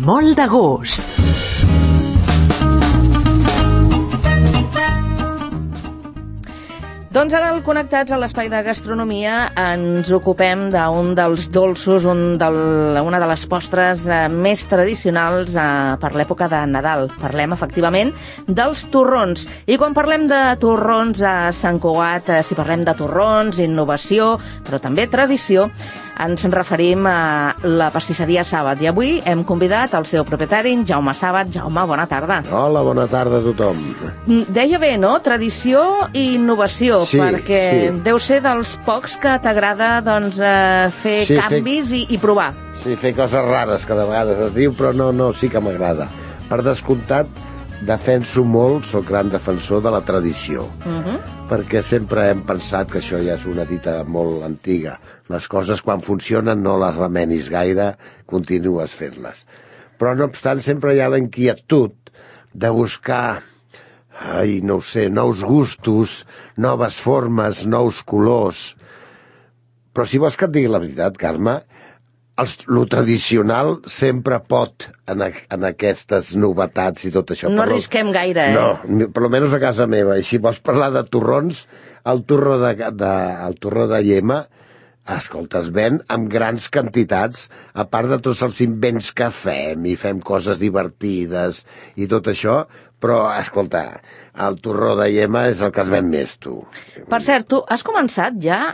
molt de gust. Doncs ara, Connectats a l'Espai de Gastronomia, ens ocupem d'un dels dolços, una de les postres més tradicionals per l'època de Nadal. Parlem, efectivament, dels torrons. I quan parlem de torrons a Sant Cugat, si parlem de torrons, innovació, però també tradició, ens referim a la pastisseria Sàbat. I avui hem convidat el seu propietari, Jaume Sàbat. Jaume, bona tarda. Hola, bona tarda a tothom. Deia bé, no? Tradició i innovació, sí, perquè deu ser dels pocs que t'agrada fer canvis i provar. Sí, fer coses rares, que de vegades es diu, però no, sí que m'agrada. Per descomptat, defenso molt, soc gran defensor de la tradició, perquè sempre hem pensat que això ja és una dita molt antiga. Les coses, quan funcionen, no les remenis gaire, continues fent-les. Però, no obstant, sempre hi ha la inquietud de buscar, no ho sé, nous gustos, noves formes, nous colors. Però si vols que et digui la veritat, Carme, lo tradicional sempre pot en aquestes novetats i tot això. No arrisquem gaire, No, per almenys a casa meva. I si vols parlar de torrons, el torró de Llema, escolta, es ven amb grans quantitats, a part de tots els invents que fem, i fem coses divertides i tot això, però, escolta, el torró de Llema és el que es ven més, tu. Per cert, tu has començat ja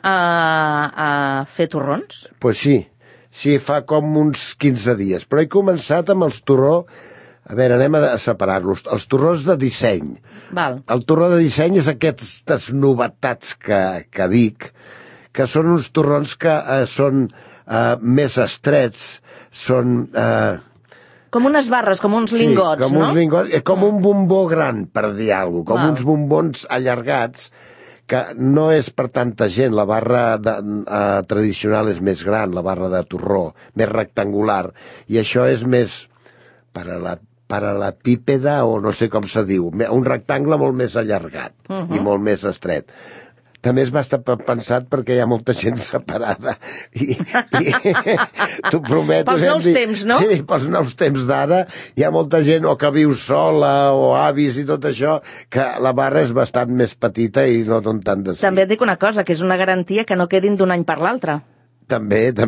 a fer torrons? Pues sí, fa com uns 15 dies, però he començat amb els torró. A veure, anem a separar-los. Els torrons de disseny. Val. El torró de disseny és aquestes novetats que dic, que són uns torrons que són més estrets, són... com unes barres, com uns lingots, com no? Uns lingots, com un bombó gran, per dir alguna cosa, com uns bombons allargats, que no és per tanta gent. La barra tradicional és més gran, la barra de torró, més rectangular, i això és més paral·lepípeda, o no sé com se diu, un rectangle molt més allargat i molt més estret. També va estar pensat perquè hi ha molta gent separada i t'ho prometo. Pels nous temps, no? Sí, pels nous temps d'ara hi ha molta gent o que viu sola o avis i tot això, que la barra és bastant més petita i no donen tant de sí. També et dic una cosa, que és una garantia que no quedin d'un any per l'altre. També, a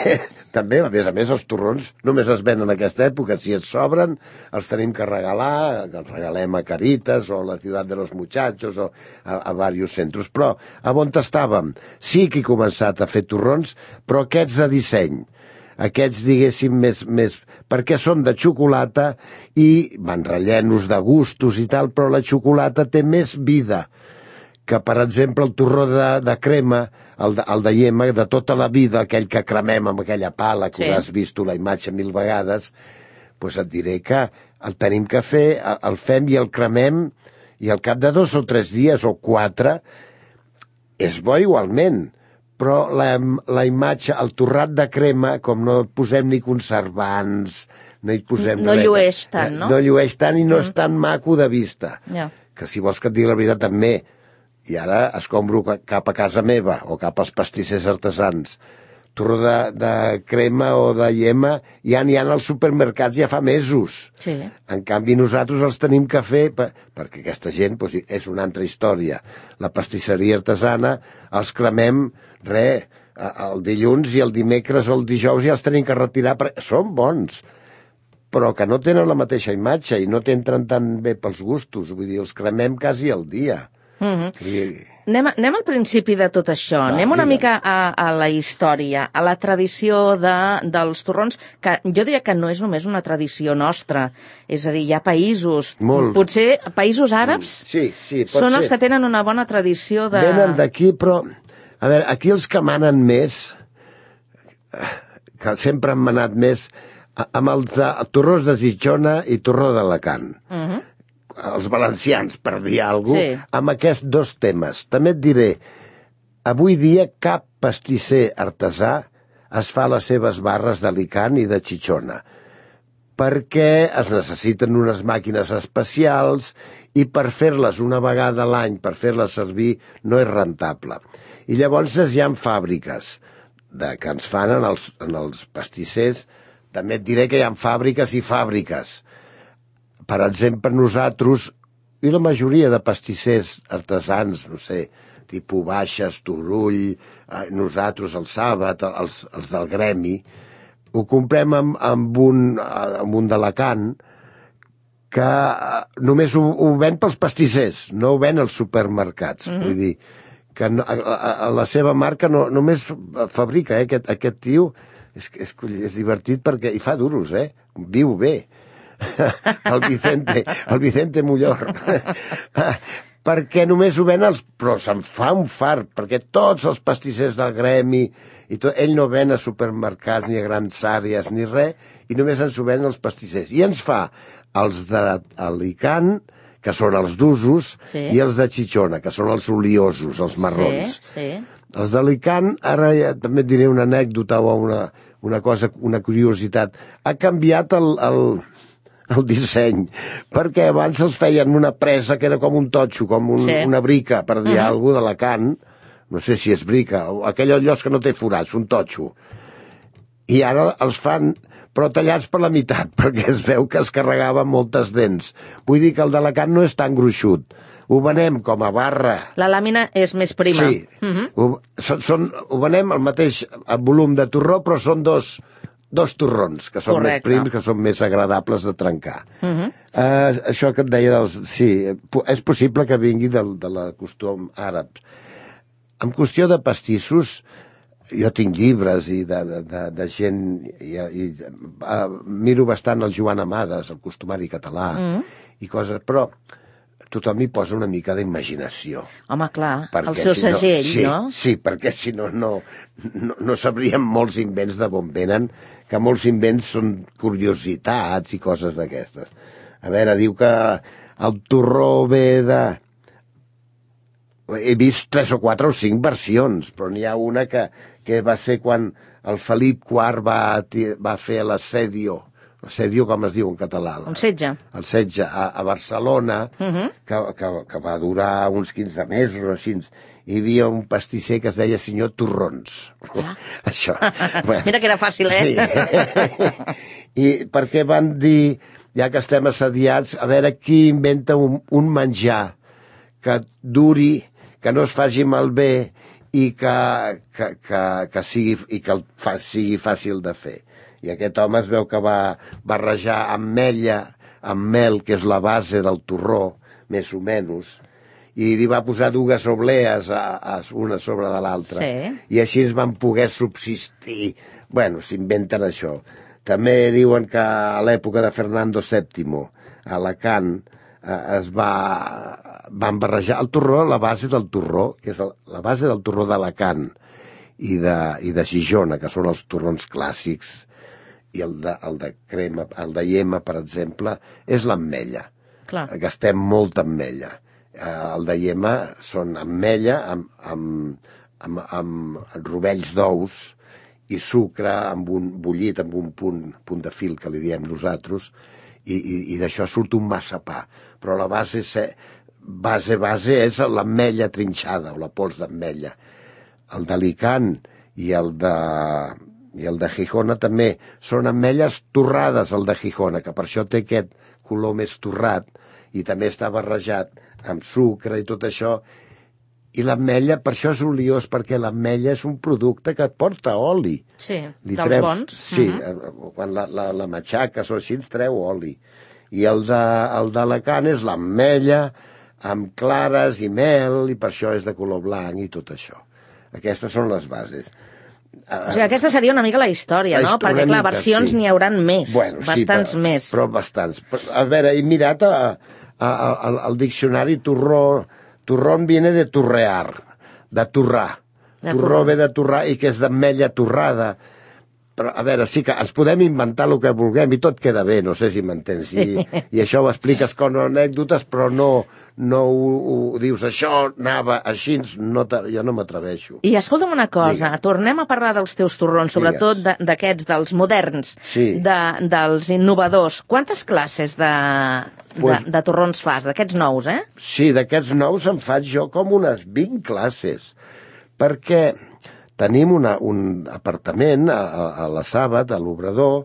més, els torrons només es venen en aquesta època. Si es sobren, els tenim que regalar, que els regalem a Caritas o a la Ciutat de los Muchachos o a diversos centres. Però, a on estàvem? Sí que he començat a fer torrons, però aquests de disseny. Aquests, diguéssim, més perquè són de xocolata i van rellenos de gustos i tal, però la xocolata té més vida que, per exemple, el torró de crema, el de Llema, de tota la vida, aquell que cremem amb aquella pala, que has vist la imatge 1000 vegades, doncs et diré que el tenim que fer, el fem i el cremem, i al cap de 2 o 3 dies o 4, és bo igualment, però la imatge, el torrat de crema, com no posem ni conservants, no hi posem res. No llueix tant, no? No llueix tant i no és tan maco de vista. Que si vols que et digui la veritat, també. I ara escombro cap a casa meva o cap als pastissers artesans. Torró de crema o de Llema ja n'hi ha als supermercats ja fa mesos. Sí. En canvi, nosaltres els tenim que fer perquè aquesta gent és una altra història. La pastisseria artesana els cremem, el dilluns i el dimecres o el dijous ja els tenim que retirar perquè són bons, però que no tenen la mateixa imatge i no t'entren tan bé pels gustos. Vull dir, els cremem quasi al dia. Anem al principi de tot això. Anem una mica a la història, a la tradició dels torrons, que jo diria que no és només una tradició nostra. És a dir, hi ha països, potser països àrabs, són els que tenen una bona tradició de... Venen d'aquí, però... A veure, aquí els que manen més, que sempre han manat més, amb els torrons de Xixona i torró d'Alacant. Els valencians, per dir alguna cosa, amb aquests 2 temes. També et diré, avui dia cap pastisser artesà es fa les seves barres d'Alicant i de Xixona, perquè es necessiten unes màquines especials i per fer-les una vegada a l'any, per fer-les servir, no és rentable. I llavors hi ha fàbriques que ens fan en els pastissers També et diré que hi ha fàbriques i fàbriques. Per exemple, nosaltres, i la majoria de pastissers artesans, no sé, tipus Baixes, Turull, nosaltres, el Sàbat, els del gremi, ho comprem amb un d'Alacant que només ho ven pels pastissers, no ho ven als supermercats. Vull dir, que la seva marca només fabrica, aquest tio, és divertit perquè hi fa duros, viu bé. el Vicente Mullor. Perquè només ho ven però se'n fa un fart, perquè tots els pastissers del gremi i tot, ell no ven a supermercats ni a grans àrees ni res, i només ens ho ven els pastissers, i ens fa els d'Alicant, que són els d'usos, i els de Xixona, que són els oliosos, els marrons. Els d'Alicant, ara ja també et diré una anècdota o una cosa, una curiositat, ha canviat el disseny, perquè abans els feien una presa que era com un totxo, com una brica, per dir alguna cosa, d'Alacant, no sé si és brica, o aquell lloc que no té forats, un totxo. I ara els fan, però tallats per la meitat, perquè es veu que es carregava moltes dents. Vull dir que el d'Alacant no és tan gruixut. Ho venem com a barra. La làmina és més prima. Sí. Ho venem al mateix volum de torró, però són dos torrons, que són més prims, que són més agradables de trencar. Això que et deia sí, és possible que vingui de la costum àrab. En qüestió de pastissos, jo tinc llibres i de gent, miro bastant el Joan Amades, el costumari català, i coses, però tothom hi posa una mica d'imaginació. Home, clar, el seu segell, no? Sí, perquè si no, no sabríem molts invents de on venen, que molts invents són curiositats i coses d'aquestes. A veure, diu que el torró ve de... He vist 3 o 4 o 5 versions, però n'hi ha una que va ser quan el Felip IV va fer l'assedio, com es diu en català? Un setge. El setge a Barcelona, que va durar uns 15 mesos o així. Hi havia un pastisser que es deia senyor Torrons. Això. Mira que era fàcil, Sí. I perquè van dir, ja que estem assediats, a veure qui inventa un menjar que duri, que no es faci malbé i que sigui fàcil de fer. I aquest home es veu que va barrejar ametlla amb mel, que és la base del torró, més o menys, i li va posar 2 oblees una sobre de l'altra. I així es van poder subsistir. Bueno, s'inventen això. També diuen que a l'època de Fernando VII, a Alacant, van barrejar el torró, la base del torró, que és la base del torró d'Alacant i de Gijona, que són els torrons clàssics, i el de crema, el de Iema, per exemple, és l'ametlla. Gastem molta ametlla. El de Iema són ametlla amb rovells d'ous i sucre bullit amb un punt de fil, que li diem nosaltres, i d'això surt un massapà. Però la base és l'ametlla trinxada, o la pols d'ametlla. El d'Alicant i el de Gijona també són ametlles torrades, el de Gijona, que per això té aquest color més torrat, i també està barrejat amb sucre i tot això. I l'ametlla, per això és oliós, perquè l'ametlla és un producte que porta oli. Sí, dels bons. Sí, quan la matxaques o així ens treu oli. I el d'Alacant és l'ametlla amb clares i mel, i per això és de color blanc i tot això. Aquestes són les bases. O sigui, aquesta seria una mica la història, no? Perquè, clar, versions n'hi hauran més, bastants més. Però bastants. A veure, he mirat al diccionari torrón viene de torrear, de torrar. Torró ve de torrar i que és d'ametlla torrada. Però, a veure, sí que ens podem inventar el que vulguem i tot queda bé, no sé si m'entens. I això ho expliques com anècdotes, però no ho dius, això anava així, jo no m'atreveixo. I escolta'm una cosa, tornem a parlar dels teus torrons, sobretot d'aquests, dels moderns, dels innovadors. Quantes classes de torrons fas, d'aquests nous, Sí, d'aquests nous en faig jo com unes 20 classes, perquè tenim un apartament a la Sàbat, a l'Obrador,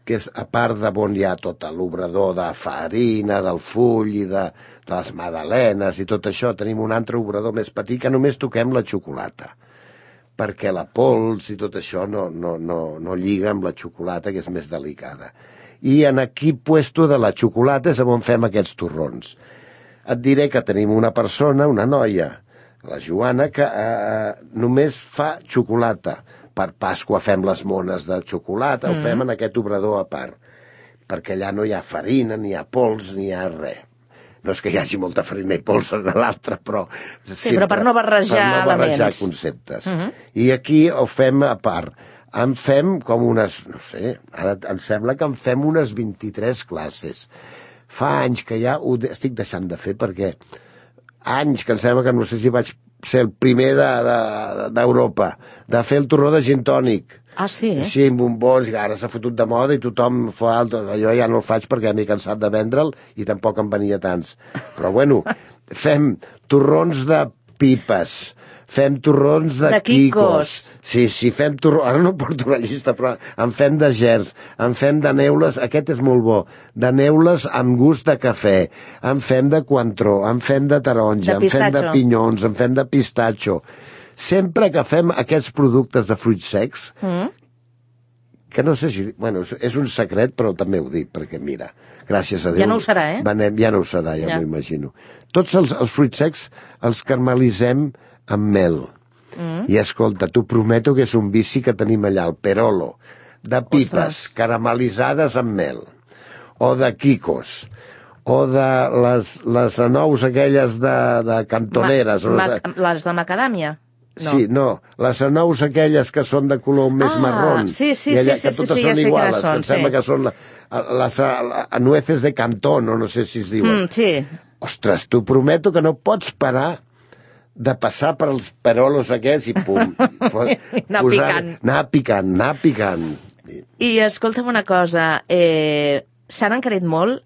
que és a part de on hi ha tot l'obrador de farina, del full i de les magdalenes i tot això, tenim un altre obrador més petit que només toquem la xocolata, perquè la pols i tot això no lliga amb la xocolata, que és més delicada. I en aquí puesto de la xocolata és on fem aquests torrons. Et diré que tenim una persona, una noia, la Joana, que només fa xocolata. Per Pasqua fem les mones de xocolata, ho fem en aquest obrador a part, perquè allà no hi ha farina, ni hi ha pols, ni hi ha res. No és que hi hagi molta farina i pols en l'altre, però... Sí, però per no barrejar elements. Per no barrejar conceptes. I aquí ho fem a part. En fem com unes, no sé, ara em sembla que en fem unes 23 classes. Fa anys que ja ho estic deixant de fer, perquè anys que em sembla que no sé si vaig ser el primer d'Europa de fer el torró de gin tònic. Ah, sí? Sí, amb bombons, i ara s'ha fotut de moda i tothom fa alto. Jo ja no el faig perquè m'he cansat de vendre'l i tampoc en venia tants. Però bueno, fem torrons de pipes, fem torrons de quicos. Sí, fem torrons... Ara no porto la llista, però en fem de gerds, en fem de neules, aquest és molt bo, de neules amb gust de cafè, en fem de coentró, en fem de taronja, en fem de pinyons, en fem de pistatxo. Sempre que fem aquests productes de fruits secs, que no sé si... Bueno, és un secret, però també ho dic, perquè mira, gràcies a Déu... Ja no ho serà, Ja no ho serà, ja m'ho imagino. Tots els fruits secs els caramelitzem amb mel. I escolta, t'ho prometo que és un vici que tenim allà, el perolo, de pipes caramelitzades amb mel, o de quicos, o de les anous aquelles de cantoneres. Les de macadàmia? No. Sí, no, les anous aquelles que són de color més marrón. Sí, que totes són iguales, que em sembla que són les nueces de Cantón, o no sé si es diuen. Sí. Ostres, t'ho prometo que no pots parar de passar per els perolos aquests i pum. Anar picant. I escolta'm una cosa, s'han encarit molt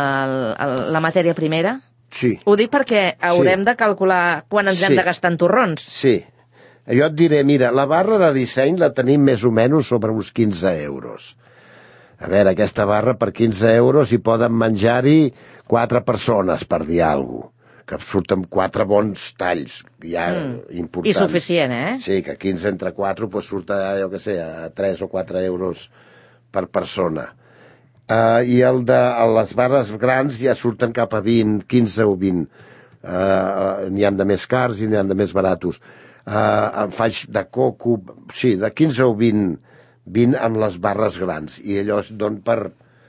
la matèria primera? Sí. Ho dic perquè haurem de calcular quan ens hem de gastar en torrons. Sí. Jo et diré, mira, la barra de disseny la tenim més o menys sobre uns 15 euros. A veure, aquesta barra per 15 euros hi poden menjar-hi 4 persones, per dir alguna cosa, que surten 4 bons talls, ja importants. I suficient, Sí, que 15 entre 4 pues, surt a, jo què sé, a 3 o 4 euros per persona. I les barres grans ja surten cap a 20, 15 o 20. N'hi ha de més cars i n'hi ha de més baratos. Em faig de coco, sí, de 15 o 20 amb les barres grans. I allò es don per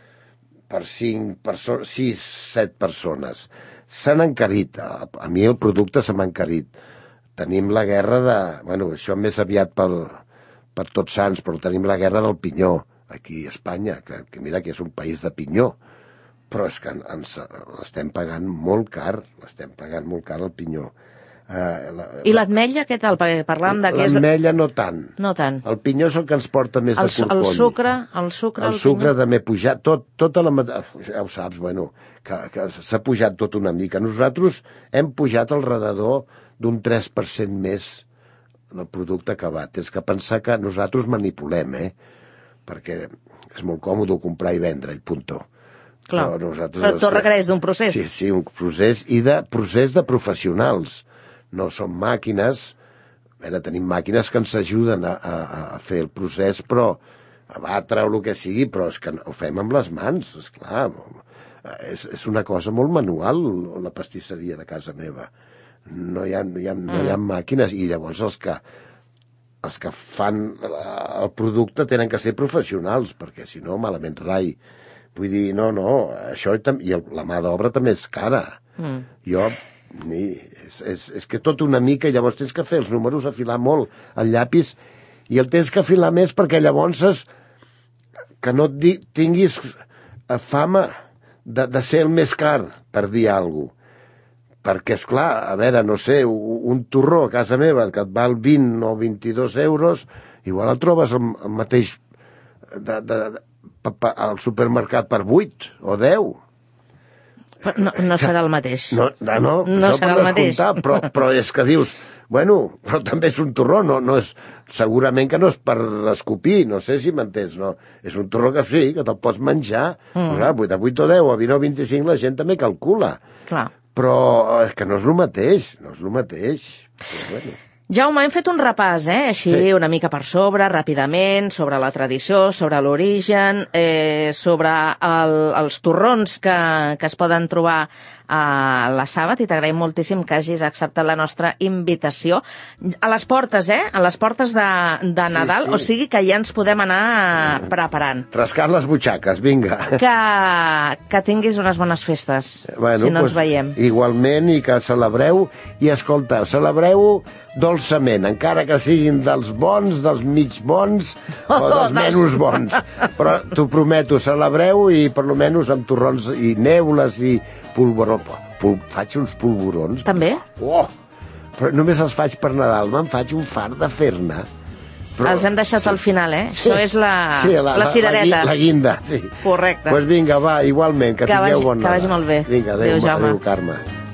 6, 7 persones. S'han encarit. A mi el producte se m'ha encarit. Tenim la guerra de... Bueno, això més aviat per Tots Sants, però tenim la guerra del pinyó aquí a Espanya, que mira que és un país de pinyó, però és que l'estem pagant molt car, el pinyó. I l'ametlla, què tal? Perquè parlàvem de que és... L'ametlla no tant. No tant. El pinyó és el que ens porta més de corcoll. El sucre també pujat, tota ja ho saps, bueno, que s'ha pujat tot una mica. Nosaltres hem pujat alrededor d'un 3% més del producte acabat. És que pensar que nosaltres manipulem, perquè és molt còmode comprar i vendre, i punto. Clar, però tot requereix d'un procés. Sí, un procés, i procés de professionals. No són màquines, tenim màquines que ens ajuden a fer el procés, però a batre o el que sigui, però és que ho fem amb les mans, esclar. És una cosa molt manual, la pastisseria de casa meva. No hi ha màquines, i llavors els que fan el producte tenen que ser professionals, perquè si no, malament rai. Vull dir, no, això i la mà d'obra també és cara. És que tot una mica, llavors tens que fer els números, afilar molt el llapis, i el tens que afilar més perquè llavors que no tinguis fama de ser el més car, per dir alguna cosa. Perquè, esclar, a veure, no sé, un torró a casa meva que et val 20 o 22 euros, igual el trobes el mateix al supermercat per 8 o 10. No serà el mateix. No serà el mateix. Però és que dius, bueno, però també és un torró, no és, segurament que no és per escopir, no sé si m'entens, no. És un torró que sí, que te'l pots menjar. Clar, 8 a 8 o 10 o 20 o 25 la gent també calcula. Clar. Però és que no és el mateix, Però, bueno. Jaume, hem fet un repàs, així una mica per sobre, ràpidament, sobre la tradició, sobre l'origen, sobre els torrons que es poden trobar a la Sàbat, i t'agraïm moltíssim que hagis acceptat la nostra invitació. A les portes, a les portes de Nadal, sí. O sigui que ja ens podem anar preparant. Rascant les butxaques, vinga. Que tinguis unes bones festes, si no ens veiem. Igualment, i que celebreu, i escolta, celebreu dolçament, encara que siguin dels bons, dels mig bons o dels menys bons. Però t'ho prometo, celebreu i per lo menys amb torrons i neules i polvoró. Faig uns polvorons. També? Però només els faig per Nadal, me'n faig un fart de fer-ne. Els hem deixat al final, Sí. Això és la cirereta. La guinda, sí. Correcte. Doncs vinga, va, igualment, que tingueu bon Nadal. Que vagi molt bé. Vinga, adéu, Carme.